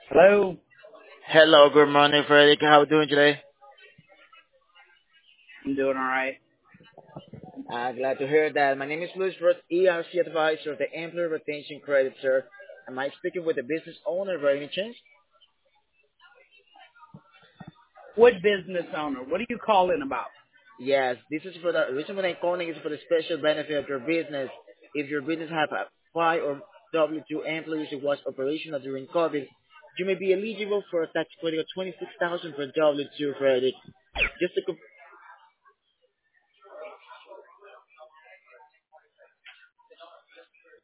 Hello. Hello, good morning, Frederick. How are you doing today? I'm doing all right. Glad to hear that. My name is Luis Roth, ERC advisor of the Employee Retention Credit, sir. Am I speaking with the business owner by any chance? What business owner? What are you calling about? Yes, this is for the reason why I'm calling is for the special benefit of your business. If your business have a 5 or W-2 employees who was operational during COVID, you may be eligible for a tax credit of 26,000 per W-2, Frederick. Just to